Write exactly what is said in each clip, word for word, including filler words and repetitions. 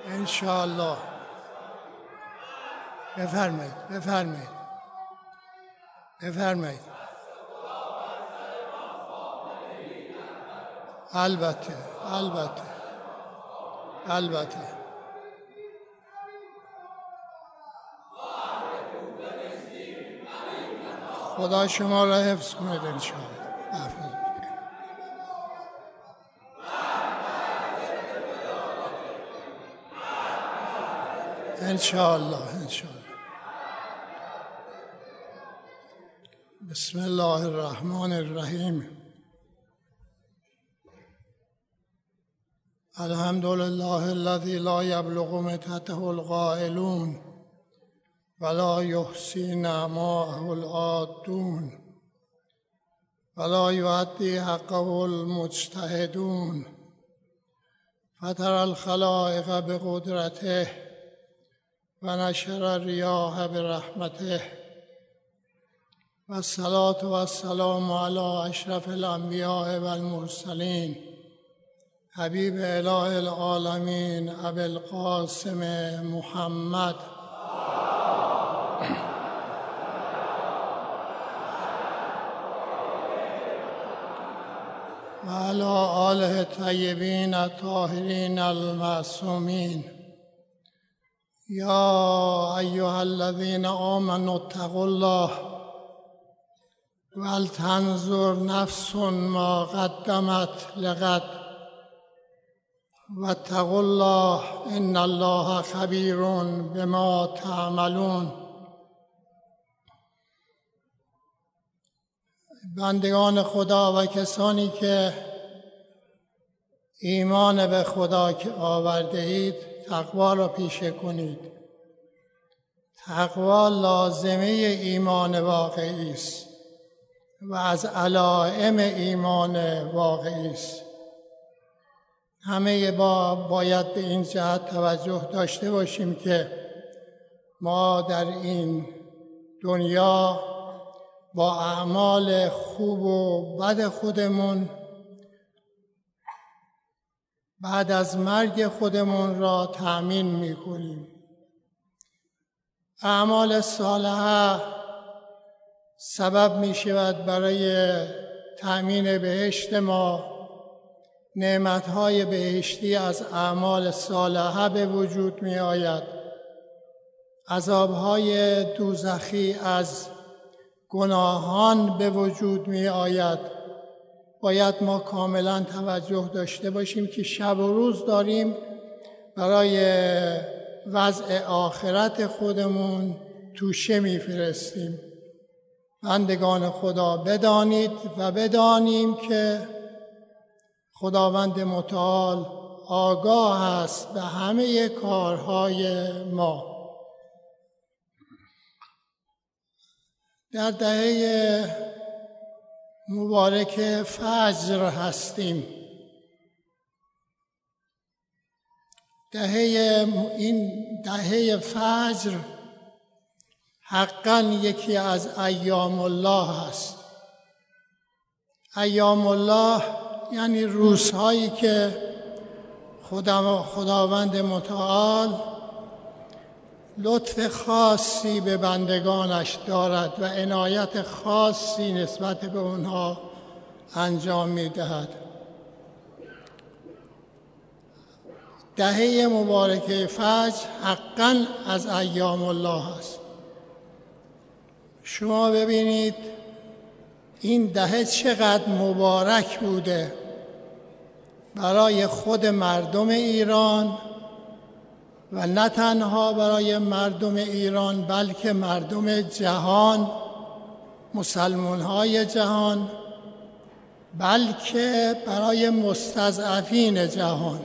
انشاءالله. بفرمایید بفرمایید بفرمایید. البته البته البته خدا شما را حفظ کنید انشاءالله. انشاءالله انشاءالله. بسم الله الرحمن الرحیم. الحمد لله الذي لا يبلغ مدحته القائلون ولا يحصي نعماءه العادون ولا يؤدي حقه المجتهدون فترى الخلائق بقدرته ونشر الرياح برحمته والصلاة والسلام على أشرف الأنبياء والمرسلين حبیب اله العالمین ابی القاسم محمد و علی آله الطیبین الطاهرین المعصومین. یا ایها الذین آمنوا اتقوا الله ولتنظر نفس ما قدمت لغد واتقوا الله ان الله خبیر بما تعملون. بندگان خدا و کسانی که ایمان به خدا که آورده اید تقوا را پیشه کنید. تقوا لازمه ایمان واقعی است و از علائم ایمان واقعی است. همه با باید به این جهت توجه داشته باشیم که ما در این دنیا با اعمال خوب و بد خودمون بعد از مرگ خودمون را تأمین می‌کنیم. اعمال صالحه سبب می‌شود برای تأمین بهشت ما. نعمت‌های بهشتی از اعمال صالحه به وجود می آید. عذاب‌های دوزخی از گناهان به وجود می آید. باید ما کاملا توجه داشته باشیم که شب و روز داریم برای وضع آخرت خودمون توشه می فرستیم. بندگان خدا بدانید و بدانیم که خداوند متعال آگاه است به همه کارهای ما. در دهه مبارک فجر هستیم. دهه این دهه فجر حقاً یکی از ایام الله است. ایام الله یعنی روزهایی که خدا خداوند متعال لطف خاصی به بندگانش دارد و عنایت خاصی نسبت به اونها انجام می‌دهد. دهه مبارکه فجر حقاً از ایام الله است. شما ببینید این دهه چقدر مبارک بوده برای خود مردم ایران و نه تنها برای مردم ایران بلکه مردم جهان، مسلمان‌های جهان، بلکه برای مستضعفین جهان.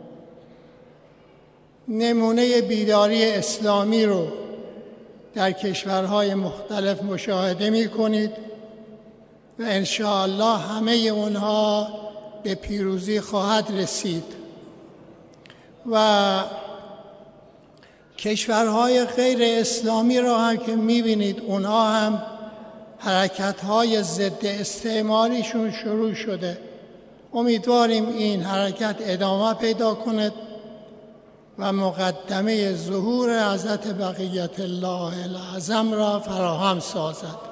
نمونه بیداری اسلامی رو در کشورهای مختلف مشاهده می‌کنید و انشاءالله همه اونها به پیروزی خواهد رسید. و کشورهای غیر اسلامی را هم که می‌بینید اونها هم حرکت‌های ضد استعماریشون شروع شده. امیدواریم این حرکت ادامه پیدا کند و مقدمه ظهور حضرت بقیت الله الاعظم را فراهم سازد.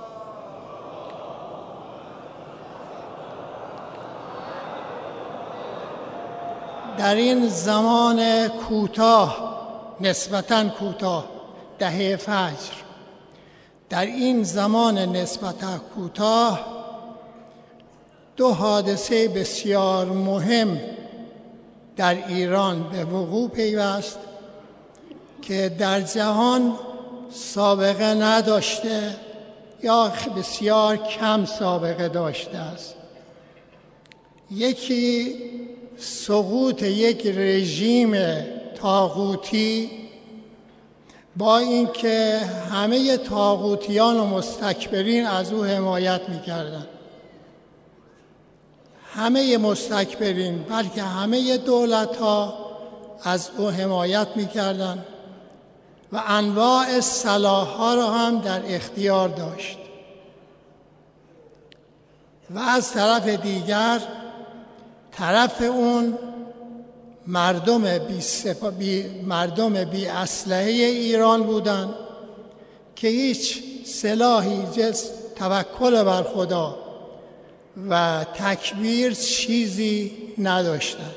در این زمان کوتاه، نسبتاً کوتاه، دهه فجر، در این زمان نسبتاً کوتاه دو حادثه بسیار مهم در ایران به وقوع پیوست که در جهان سابقه نداشته یا بسیار کم سابقه داشته است. یکی سقوط یک رژیم طاغوتی با اینکه همه طاغوتیان و مستکبرین از او حمایت می‌کردند. همه مستکبرین بلکه همه دولت‌ها از او حمایت می‌کردند و انواع سلاح‌ها را هم در اختیار داشت. و از طرف دیگر طرف اون مردم بی, سپا بی مردم بی اسلحه ایران بودند که هیچ سلاحی جز توکل بر خدا و تکبیر چیزی نداشتند.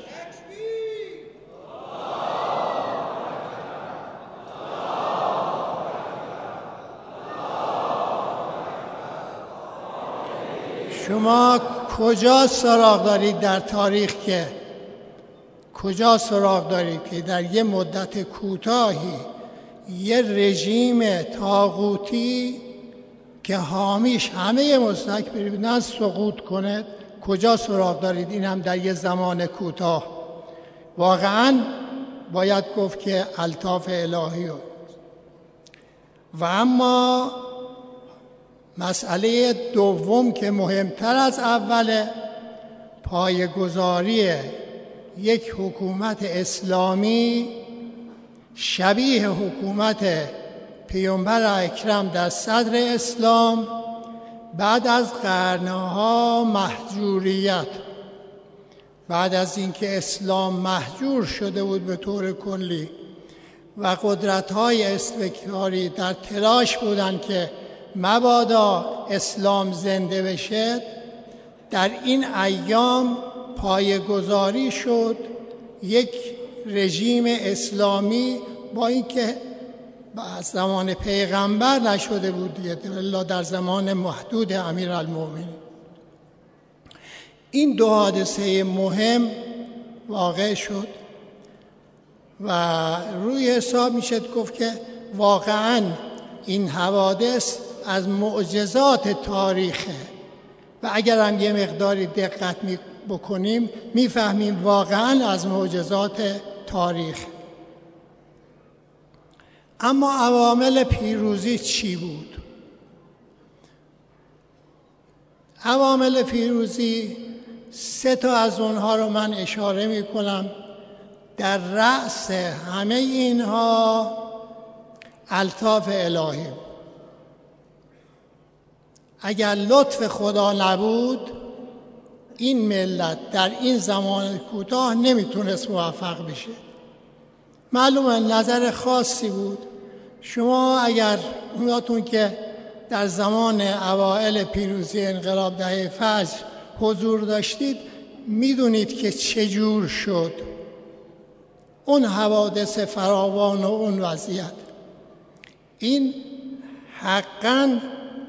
شما کجا سراغ دارید در تاریخ که کجا سراغ دارید که در یه مدت کوتاهی یه رژیم طاغوتی که حامیش همه مستکبرین بودن سقوط کنه؟ کجا سراغ دارید؟ این هم در یه زمان کوتاه. واقعاً باید گفت که الطاف الهی. و اما مسئله دوم که مهمتر از اوله، پایه‌گذاری یک حکومت اسلامی شبیه حکومت پیامبر اکرم در صدر اسلام بعد از قرنها مهجوریت، بعد از اینکه اسلام مهجور شده بود به طور کلی و قدرت‌های استکباری در تلاش بودند که مبادا اسلام زنده بشه، در این ایام پایه‌گذاری شد یک رژیم اسلامی، با اینکه از زمان پیغمبر نشده بود دیگه، الا در زمان محدود امیرالمومنین. این دو حادثه مهم واقع شد و روی حساب میشه گفت که واقعاً این حوادث از معجزات تاریخه و اگر هم یه مقداری دقت بکنیم میفهمیم واقعاً از معجزات تاریخ. اما عوامل پیروزی چی بود؟ عوامل پیروزی سه تا از اونها رو من اشاره می کنم. در رأس همه اینها الطاف الهی. اگر لطف خدا نبود این ملت در این زمان کوتاه نمیتونست موفق بشه. معلومه نظر خاصی بود. شما اگر اوناتون که در زمان اوائل پیروزی انقلاب دهه فجر حضور داشتید میدونید که چجور شد اون حوادث فراوان و اون وضعیت. این حقاً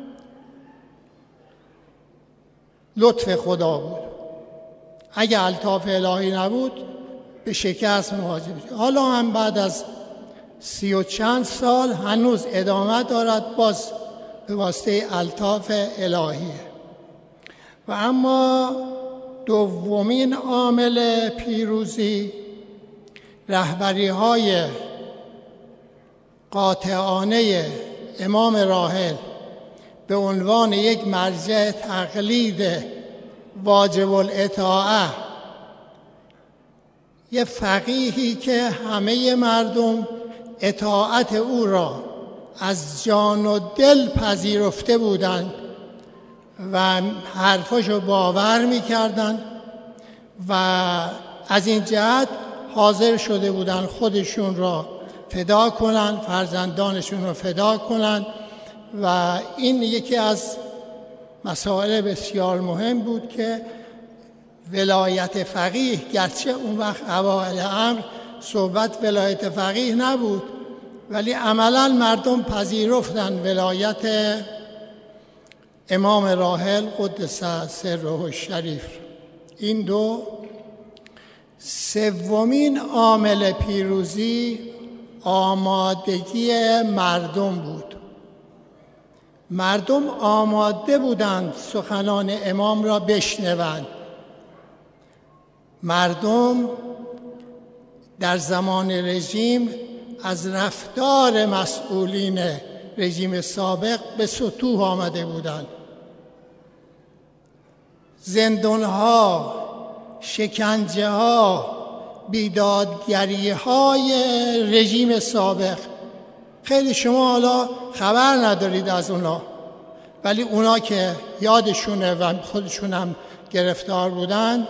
لطف خدا بود. اگه الطاف الهی نبود به شکست مواجه میشه. حالا هم بعد از سی و چند سال هنوز ادامه دارد، باز به واسطه الطاف الهیه. و اما دومین عامل پیروزی رهبری های قاطعانه امام راحل به عنوان یک مرجع تقلید واجب الاطاعه، یه فقیهی که همه مردم اطاعت او را از جان و دل پذیرفته بودند و حرفاشو باور می‌کردند و از این جهت حاضر شده بودن خودشون را فدا کنن، فرزندانشون را فدا کنن و این یکی از مسائل بسیار مهم بود که ولایت فقیه، گرچه اون وقت اوائل امر صحبت ولایت فقیه نبود، ولی عملا مردم پذیرفتن ولایت امام راحل قدس سره الشریف. این دو. سومین عامل پیروزی آمادگی مردم بود. مردم آماده بودند سخنان امام را بشنوند. مردم در زمان رژیم از رفتار مسئولین رژیم سابق به سطوح آمده بودند. زندان‌ها، شکنجه‌ها، بیدادگری‌های رژیم سابق، خیلی شما حالا خبر ندارید از اونا، ولی اونا که یادشونه و خودشون هم گرفتار بودن،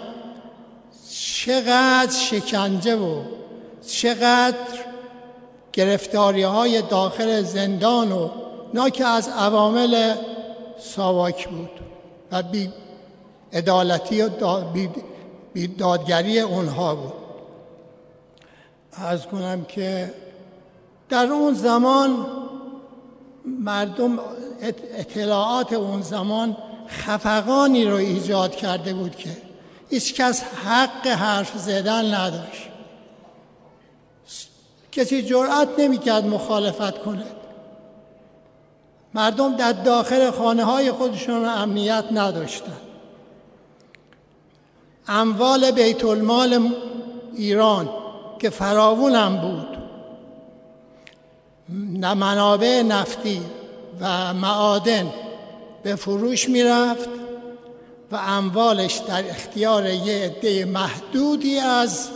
چقدر شکنجه و چقدر گرفتاری‌های داخل زندان و اینا که از عوامل ساواک بود و بی عدالتی و بی دادگری اونها بود. عرض کنم که در اون زمان مردم اطلاعات اون زمان خفقانی رو ایجاد کرده بود که هیچ کس حق حرف زدن نداشت. کسی جرأت نمی‌کرد مخالفت کنه. مردم در داخل خانه‌های خودشون امنیت نداشتند. اموال بیت المال ایران که فراوان هم بود، منابع نفتی و معادن به فروش میرفت و اموالش در اختیار یه عده محدودی از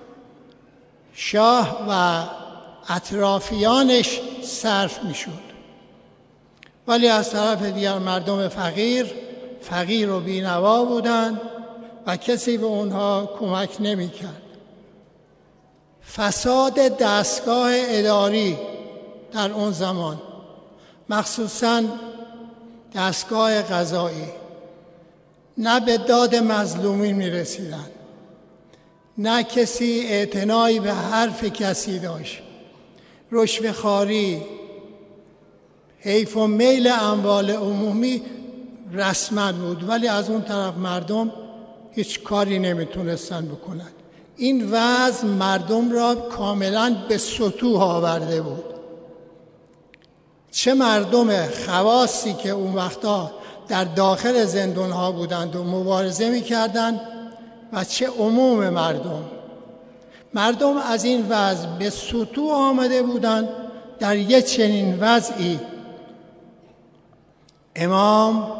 شاه و اطرافیانش صرف میشد. ولی از طرف دیگر مردم فقیر فقیر و بینوا بودند و کسی به اونها کمک نمی‌کرد. فساد دستگاه اداری در اون زمان، مخصوصاً دستگاه قضایی، نه به داد مظلومین می‌رسیدند، نه کسی اعتنایی به حرف کسی داشت. رشوه‌خواری، حیف و میل اموال عمومی رسما بود، ولی از اون طرف مردم هیچ کاری نمیتونستن بکنن. این وضع مردم را کاملا به سطوح آورده بود. چه مردم خواصی که اون وقتا در داخل زندان‌ها بودند و مبارزه می‌کردند و چه عموم مردم. مردم از این وضع به سطوح آمده بودند. در یک چنین وضعی امام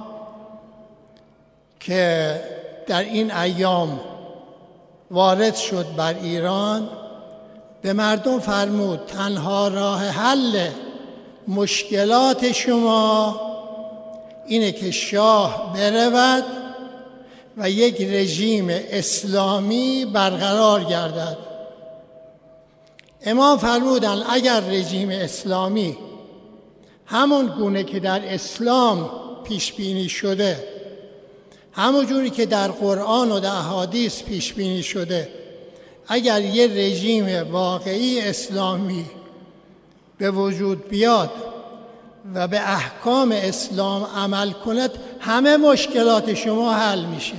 که در این ایام وارد شد بر ایران، به مردم فرمود تنها راه حل مشکلات شما اینه که شاه برود و یک رژیم اسلامی برقرار گردد. امام فرمودند اگر رژیم اسلامی همون گونه که در اسلام پیش بینی شده، همون جوری که در قرآن و در احادیث پیش بینی شده، اگر یه رژیم واقعی اسلامی به وجود بیاد و به احکام اسلام عمل کند، همه مشکلات شما حل میشه.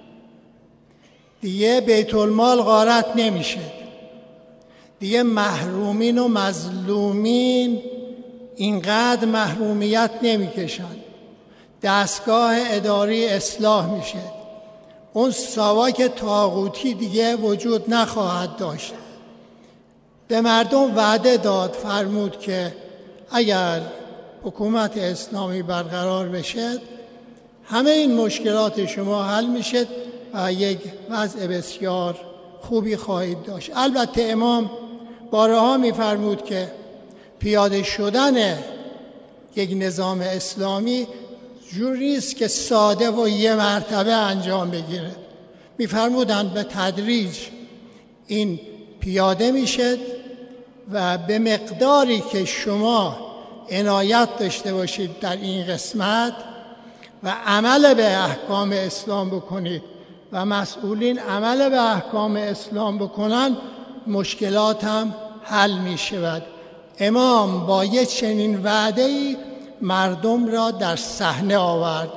دیگه بیت المال غارت نمیشه، دیگه محرومین و مظلومین اینقدر محرومیت نمیکشن، دستگاه اداری اصلاح میشه، اون ساواک طاغوتی دیگه وجود نخواهد داشت. به مردم وعده داد، فرمود که اگر حکومت اسلامی برقرار بشه همه این مشکلات شما حل میشه و یک وضع بسیار خوبی خواهید داشت. البته امام بارها میفرمود که پیاده شدن یک نظام اسلامی جوری است که ساده و یه مرتبه انجام بگیره. میفرمودند به تدریج این پیاده میشد و به مقداری که شما عنایت داشته باشید در این قسمت و عمل به احکام اسلام بکنید و مسئولین عمل به احکام اسلام بکنن، مشکلات هم حل می شود. امام با یک چنین وعده‌ای مردم را در صحنه آورد.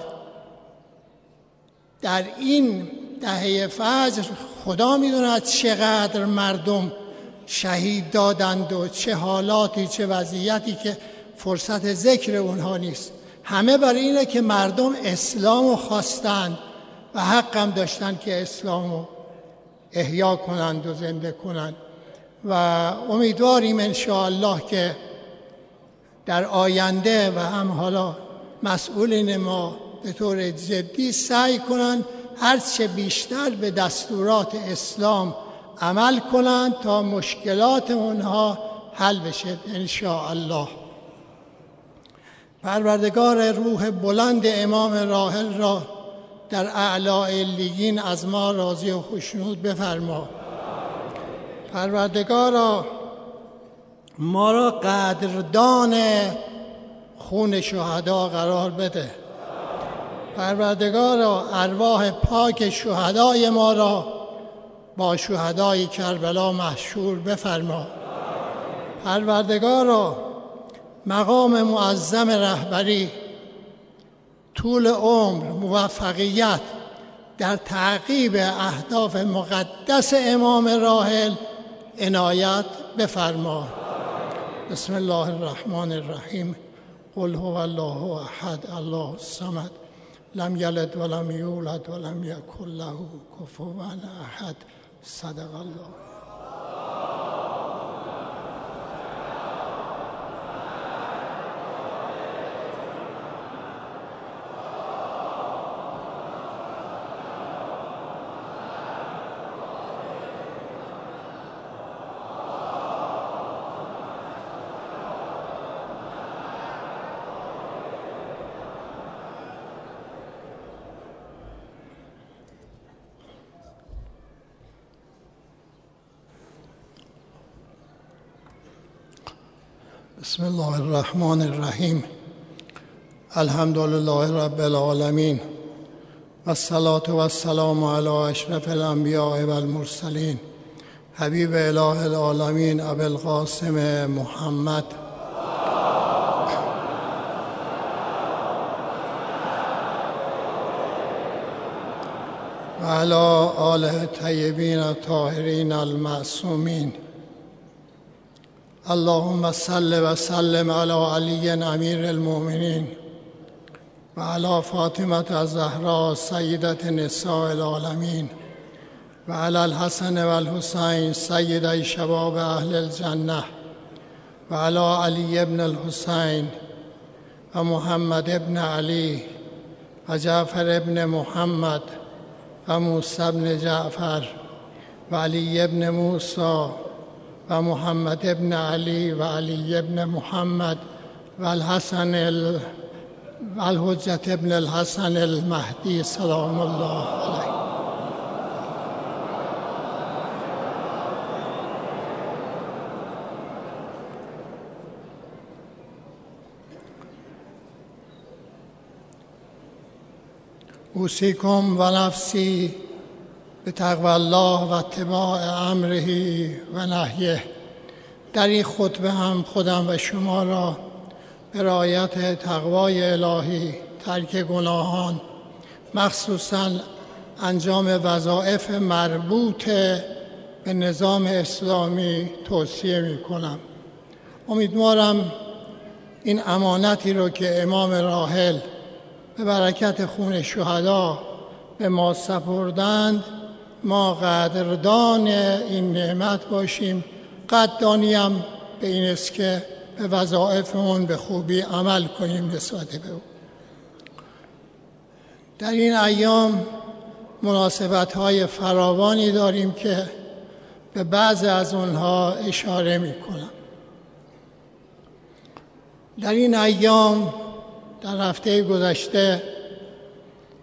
در این دهه فجر خدا می‌داند چقدر مردم شهید دادند و چه حالاتی، چه وضعیتی که فرصت ذکر اونها نیست. همه برای اینه که مردم اسلامو خواستند و حق هم داشتن که اسلامو احیا کنند و زنده کنند و امیدواریم انشاءالله که در آینده و هم حالا مسئولین ما به طور جدی سعی کنند هرچه بیشتر به دستورات اسلام عمل کنند تا مشکلات اونها حل بشه انشاءالله. پروردگار روح بلند امام راحل را در اعلی علیین از ما راضی و خوشنود بفرما. پروردگارا ما را قدردان خون شهدا قرار بده. پروردگارا ارواح پاک شهدای ما را با شهدای کربلا محشور بفرما. پروردگارا مقام معظم رهبری، طول عمر، موفقیت در تعقیب اهداف مقدس امام راحل عنایت بفرما. بسم الله الرحمن الرحیم. قل هو الله احد الله الصمد لم یلد ولم یولد ولم یکن له کفوا احد. صدق الله. بسم الله الرحمن الرحیم. الحمد لله رب العالمین و الصلاة و السلام علی اشرف الانبیاء و المرسلین حبیب اله العالمین ابی القاسم محمد و علی آله طیبین الطاهرین المعصومین. اللهم صل و سلم علی علی امیر المؤمنین و علی فاطمه الزهراء سیدة نساء العالمین و علی الحسن و الحسین سیدی شباب اهل الجنه و علی علی ابن الحسین و محمد ابن علی و جعفر ابن محمد و موسی ابن جعفر و علی ابن موسی و محمد ابن علی و علی ابن محمد و الحسن ال... و الحجت ابن الحسن المهدی سلام الله علیه. اوصیکم و نفسی به تقوی الله و اتباع امره و نهیه. در این خطبه هم خودم و شما را به رعایت تقوای الهی، ترک گناهان، مخصوصاً انجام وظایف مربوط به نظام اسلامی توصیه می کنم. امیدوارم این امانتی رو که امام راحل به برکت خون شهدا به ما سپردند ما قدردان این نعمت باشیم. قدردانیم به این است که به وظایفمون به خوبی عمل کنیم نسبت به او. در این ایام مناسبت‌های فراوانی داریم که به بعض از اونها اشاره می‌کنم. در این ایام در هفته گذشته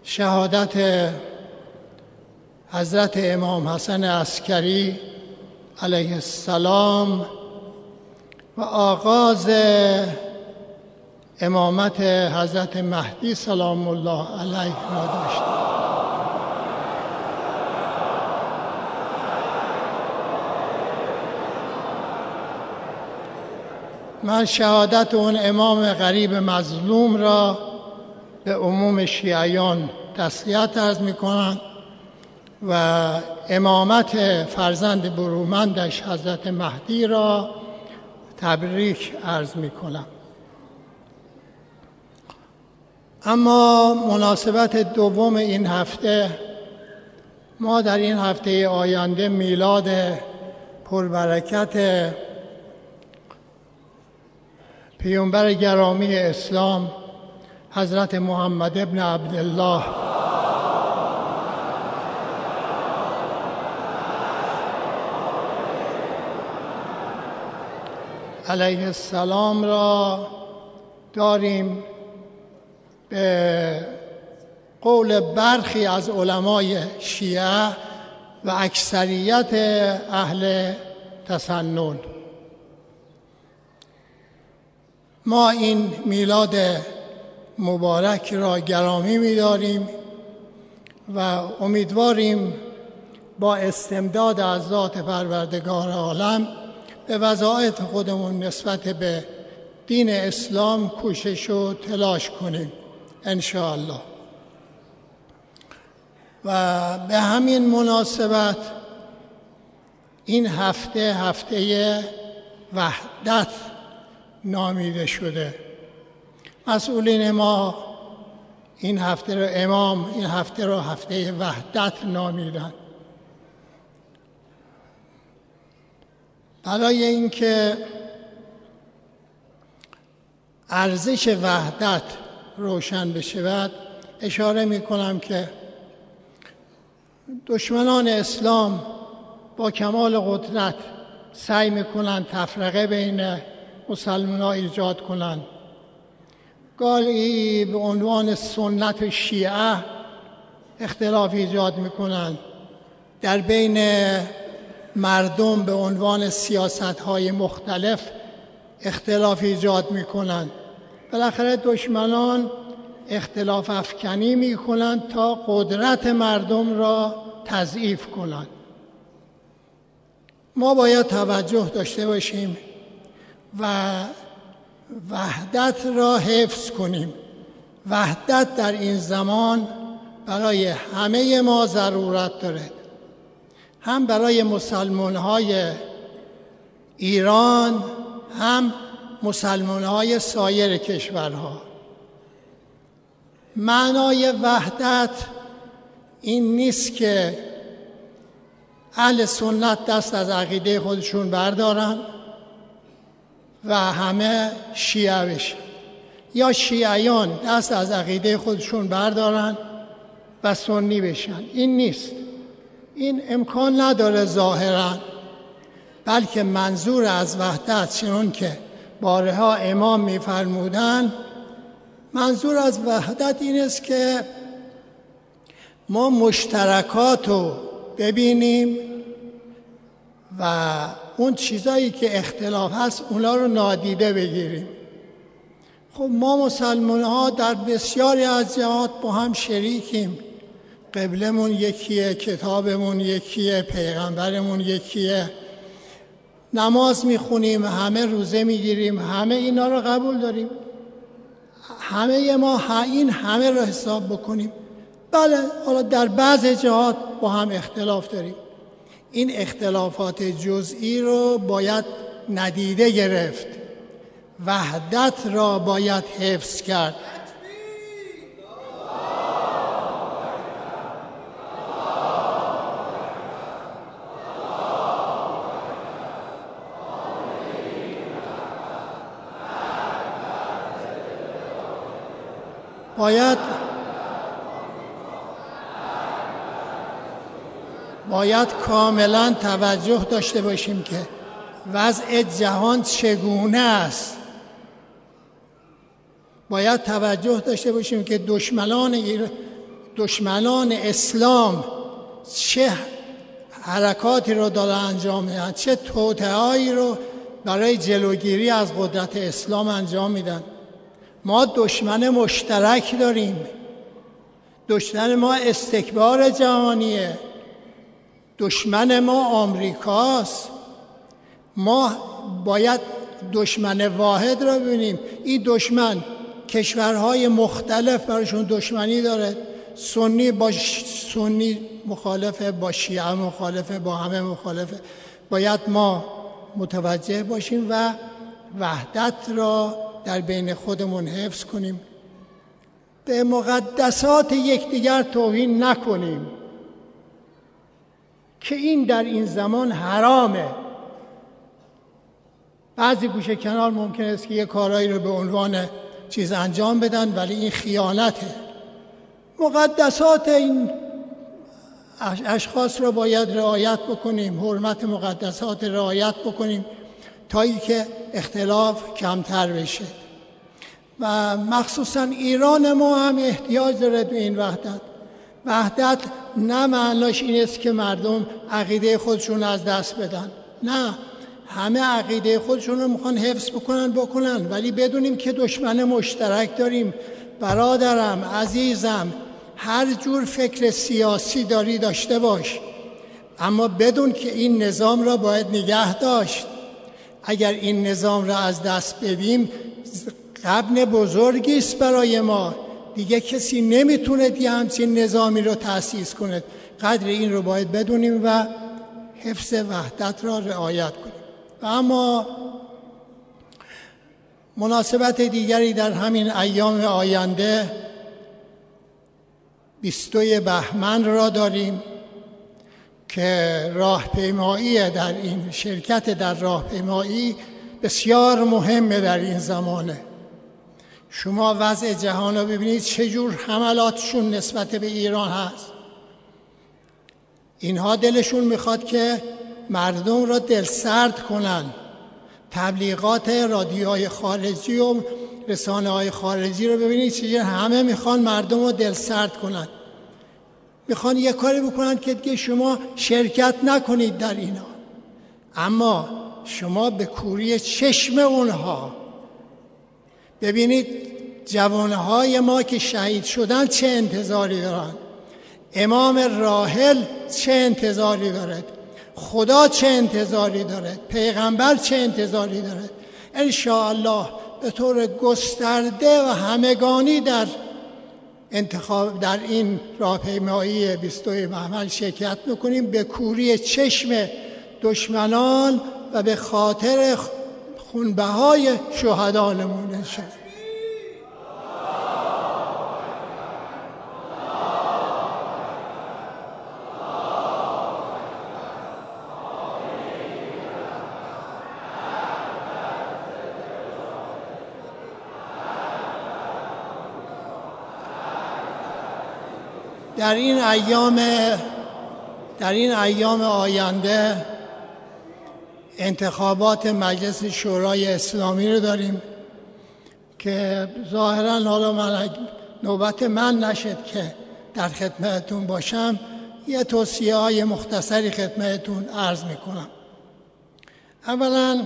شهادت حضرت امام حسن عسکری علیه السلام و آغاز امامت حضرت مهدی سلام الله علیه را داشتیم. من شهادت اون امام غریب مظلوم را به عموم شیعیان تسلیت عرض می کنم و امامت فرزند برومندش حضرت مهدی را تبریک عرض می کنم. اما مناسبت دوم این هفته، ما در این هفته آینده میلاد پربرکت پیامبر گرامی اسلام حضرت محمد ابن عبدالله علیه السلام را داریم. به قول برخی از علمای شیعه و اکثریت اهل تسنن، ما این میلاد مبارک را گرامی می‌داریم و امیدواریم با استمداد از ذات پروردگار عالم به وظایف خودمون نسبت به دین اسلام کوشش و تلاش کنیم ان شاء الله. و به همین مناسبت این هفته هفته وحدت نامیده شده. مسئولین ما این هفته رو امام این هفته رو هفته وحدت نامیدن، برای اینکه ارزش وحدت روشن بشود. اشاره می کنم که دشمنان اسلام با کمال قدرت سعی می کنند تفرقه بین مسلمان ها ایجاد کنند. گاهی به عنوان سنت شیعه اختلاف ایجاد می کنند، در بین مردم به عنوان سیاست های مختلف اختلاف ایجاد می کنند. بالاخره دشمنان اختلاف افکنی می کنند تا قدرت مردم را تضعیف کنند. ما باید توجه داشته باشیم و وحدت را حفظ کنیم. وحدت در این زمان برای همه ما ضرورت دارد، هم برای مسلمان‌های ایران هم مسلمان‌های سایر کشورها. معنای وحدت این نیست که اهل سنت دست از عقیده خودشون بردارن و همه شیعه بشن، یا شیعیان دست از عقیده خودشون بردارن و سنی بشن. این نیست، این امکان نداره ظاهراً، بلکه منظور از وحدت چنون که بارها امام می‌فرمودند، منظور از وحدت این است که ما مشترکات رو ببینیم و اون چیزایی که اختلاف هست اونا رو نادیده بگیریم. خب ما مسلمان ها در بسیاری از جهات با هم شریکیم. قبلمون یکیه، کتابمون یکیه، پیغمبرمون یکیه، نماز میخونیم، همه روزه میگیریم، همه اینا رو قبول داریم. همه ما این همه رو حساب بکنیم. بله، حالا در بعض جهات با هم اختلاف داریم. این اختلافات جزئی رو باید ندیده گرفت، وحدت را باید حفظ کرد. باید باید کاملا توجه داشته باشیم که وضع جهان چگونه است. باید توجه داشته باشیم که دشمنان دشمنان اسلام چه حرکاتی رو داره انجام میدن، چه توطئه‌ای رو برای جلوگیری از قدرت اسلام انجام میدن. ما دشمن مشترک داریم. دشمن ما استکبار جهانیه. دشمن ما آمریکاست. ما باید دشمن واحد را ببینیم. این دشمن کشورهای مختلف براشون دشمنی داره. سنی با سنی مخالفه، با شیعه مخالفه، با همه مخالفه. باید ما متوجه باشیم و وحدت را در بین خودمون حفظ کنیم. به مقدسات یکدیگر توهین نکنیم که این در این زمان حرامه. بعضی گوشه کنار ممکن است که یه کارایی رو به عنوان چیز انجام بدن، ولی این خیانته. مقدسات این اشخاص را باید رعایت بکنیم، حرمت مقدسات رعایت بکنیم تا ای که اختلاف کمتر بشه. و مخصوصا ایران ما هم احتیاج داره به این وحدت. وحدت نه معناش این است که مردم عقیده خودشون از دست بدن، نه، همه عقیده خودشون رو میخوان حفظ بکنن بکنن ولی بدونیم که دشمن مشترک داریم. برادرم، عزیزم، هر جور فکر سیاسی داری داشته باش، اما بدون که این نظام را باید نگه داشت. اگر این نظام را از دست بدیم غبن بزرگی است برای ما. دیگه کسی نمیتونه دیگه همچین نظامی رو تأسیس کنه. قدر این رو باید بدونیم و حفظ وحدت را رعایت کنیم. و اما مناسبت دیگری در همین ایام آینده بیستوی بهمن را داریم که راهپیمایی در این شرکت در راهپیمایی بسیار مهمه در این زمانه. شما وضع جهان رو ببینید چجور حملاتشون نسبت به ایران هست. اینها دلشون میخواد که مردم را دلسرد کنن. تبلیغات رادیوهای خارجی و رسانه های خارجی رو ببینید چجور همه میخوان مردم رو دلسرد کنن. میخوان یه کاری بکنن که دیگه شما شرکت نکنید در اینا. اما شما به کوری چشم اونها ببینید جوانهای ما که شهید شدن چه انتظاری دارن، امام راحل چه انتظاری دارد، خدا چه انتظاری دارد، پیغمبر چه انتظاری دارد. انشاءالله به طور گسترده و همگانی در انتخاب در این راهپیمایی بیستوی بهمن شرکت میکنیم به کوری چشم دشمنان و به خاطر خونبهای شهدانمون انشاءالله. در این ایام در این ایام آینده انتخابات مجلس شورای اسلامی رو داریم که ظاهراً حالا من نوبت من نشد که در خدمتتون باشم، یه توصیه های مختصری خدمتتون عرض میکنم. اولاً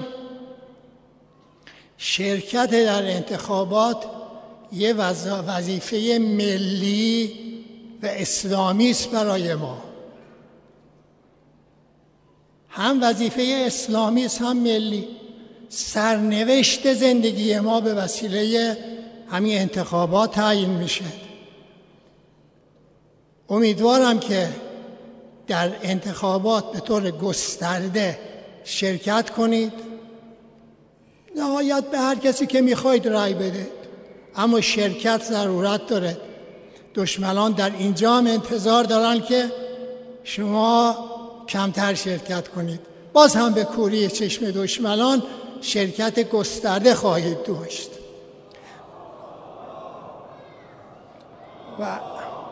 شرکت در انتخابات یه وظیفه ملی و اسلامی است برای ما. هم وظیفه اسلامی است هم ملی. سرنوشت زندگی ما به وسیله همین انتخابات تعیین میشه. امیدوارم که در انتخابات به طور گسترده شرکت کنید. نهایت به هر کسی که میخواید رأی بدید، اما شرکت ضرورت داره. دشمنان در اینجا هم انتظار دارن که شما کمتر شرکت کنید. باز هم به کوری چشم دشمنان شرکت گسترده خواهید داشت. و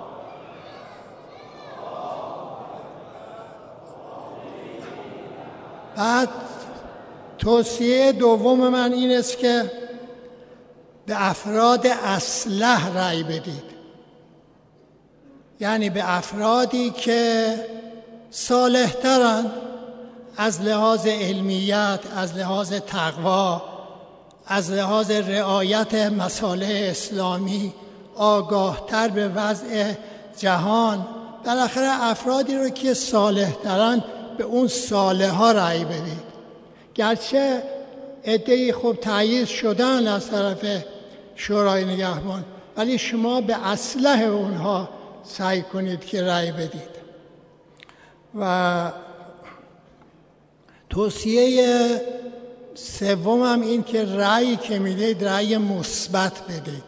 بعد توصیه دوم من این است که به افراد اصلح رأی بدید. یعنی به افرادی که صالح‌ترن از لحاظ علمیت، از لحاظ تقوا، از لحاظ رعایت مصالح اسلامی، آگاهتر به وضع جهان. بالاخره افرادی رو که صالح‌ترن به اون صالح‌ها رأی بدید. گرچه عده‌ای خوب تأیید شدن از طرف شورای نگهبان، ولی شما به اصلح اونها سعی کنید که رأی بدید. و توصیه سومم این که رأی که میدید رأی مثبت بدید.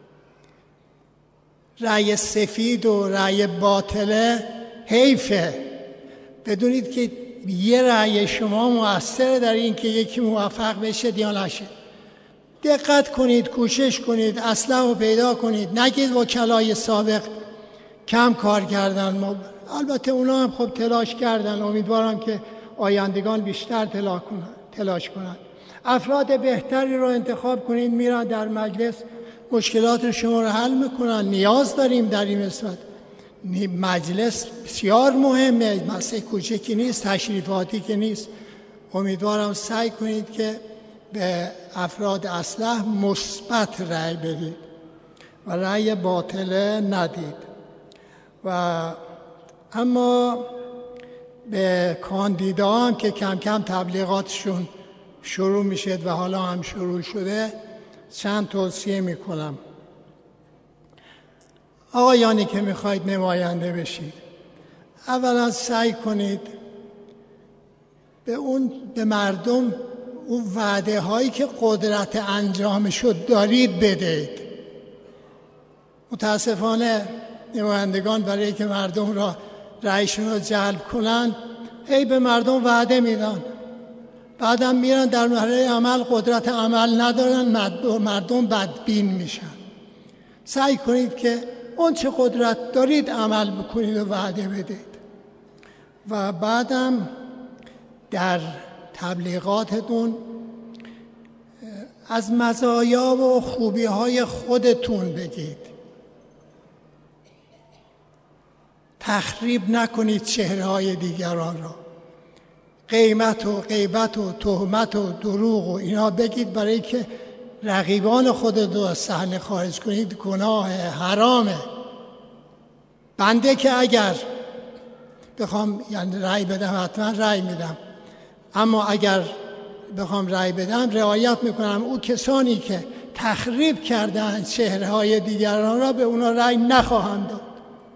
رأی سفید و رأی باطله حیفه. بدونید که یه رأی شما مؤثره در این که یکی موفق بشه یا نشه. دقت کنید، کوشش کنید، اصلاح رو پیدا کنید. نگید وکلای سابق کم کار کردن. ما البته اونا هم خب تلاش کردن. امیدوارم که آیندگان بیشتر تلاش کنن. تلاش کنن. افراد بهتری رو انتخاب کنید، میرن در مجلس مشکلات شما رو حل میکنن. نیاز داریم در این نسبت. مجلس بسیار مهمه، مسئله کوچکی نیست، تشریفاتی که نیست. امیدوارم سعی کنید که به افراد اصلح مثبت رأی بدید و رأی باطله ندید. و اما به کاندیداها که کم کم تبلیغاتشون شروع میشه و حالا هم شروع شده چند توصیه میکنم. آقایانی که میخواید نماینده بشید، اولا سعی کنید به اون به مردم اون وعده هایی که قدرت انجامشو دارید بدهید. متاسفانه نمایندگان برای که مردم را رأیشون رو جلب کنن هی به مردم وعده میدن، بعدم میرن در مرحله عمل قدرت عمل ندارن، مردم بدبین میشن. سعی کنید که اون چه قدرت دارید عمل بکنید و وعده بدید. و بعدم در تبلیغاتتون از مزایا و خوبی های خودتون بگید. تخریب نکنید چهره های دیگران را. قیمت و غیبت و تهمت و دروغ و اینا بگید برای که رقیبان خودت رو از صحنه خارج کنید. گناه حرامه. بنده که اگر بخوام یعنی رأی بدم حتما رأی میدم، اما اگر بخوام رأی بدم رعایت میکنم او کسانی که تخریب کردن چهره های دیگران را به اونا رأی نخواهم داد.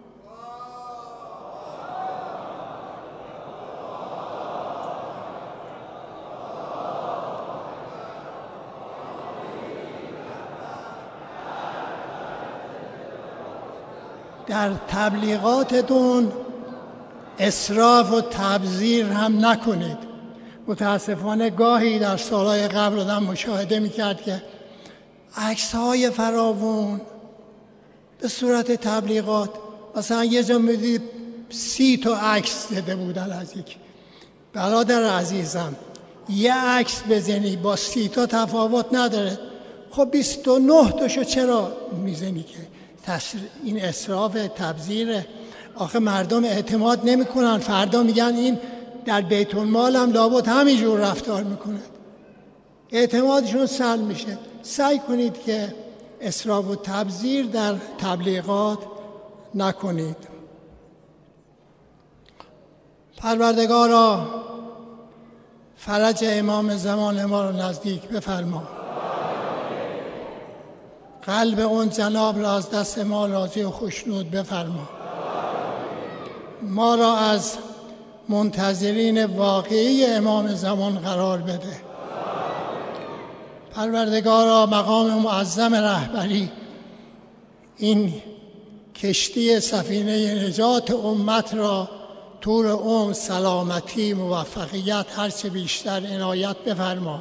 در تبلیغاتتون اسراف و تبذیر هم نکنید. متاسفانه گاهی در سالهای قبل آدم مشاهده میکرد که عکس‌های فراوون به صورت تبلیغات، مثلا یه جا میدید سی تا عکس زده بودن از یک برادر عزیزم، یه عکس بزنی با سی تا تفاوت نداره، خب بیست و نه تاشو چرا میزنی که این اسراف تبذیره. آخه مردم اعتماد نمی کنن، فردا میگن این در بیت المال هم لابد همینجور رفتار میکنه، اعتمادشون سلب میشه. سعی کنید که اسراف و تبذیر در تبلیغات نکنید. پروردگارا فرج امام زمان ما رو نزدیک بفرما. قلب اون جناب را از دست ما راضی و خوشنود بفرما. ما را از منتظرین واقعی امام زمان قرار بده. پروردگارا مقام معظم رهبری، این کشتی سفینه نجات امت را طول عمر، سلامتی، موفقیت هرچه بیشتر عنایت بفرما.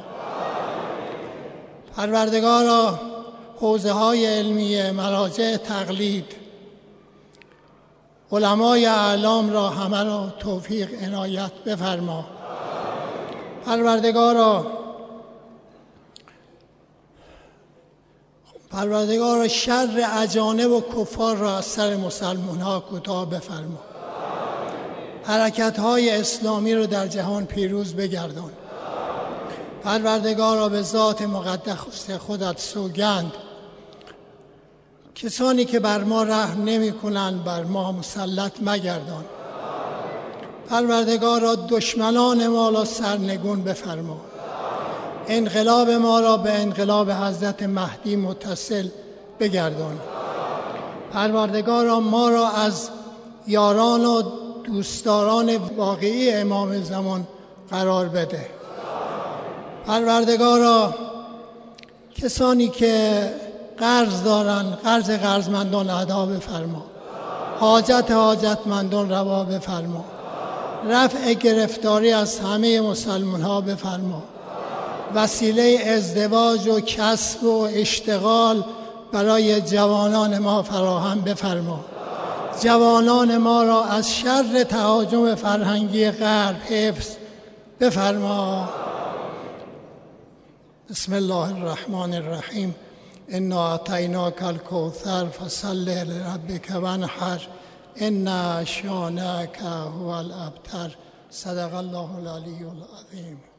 پروردگارا حوزه های علمی، مراجع تقلید، علمای اعلام را همه را توفیق عنایت بفرما. پروردگارا پروردگارا شر اجانب و کفار را از سر مسلمان ها کوتاه بفرما. حرکت‌های اسلامی رو در جهان پیروز بگردان. پروردگارا به ذات مقدس خودت سوگند، کسانی که بر ما رحم نمی کنند بر ما مسلط مگردان. پروردگارا دشمنان ما را سرنگون بفرما. انقلاب ما را به انقلاب حضرت مهدی متصل بگردان. پروردگارا ما را از یاران و دوستداران واقعی امام زمان قرار بده. پروردگارا کسانی که قرض دارن قرض قرضمندان ادا بفرما. حاجت حاجتمندان روا بفرما. رفع گرفتاری از همه مسلمان ها بفرما. وسیله ازدواج و کسب و اشتغال برای جوانان ما فراهم بفرما. جوانان ما را از شر تهاجم فرهنگی غرب حفظ بفرما. بسم الله الرحمن الرحیم. انا اعطیناک الکوثر فصل لربک وانحر ان شانئک هو الابتر. صدق الله العلی العظیم.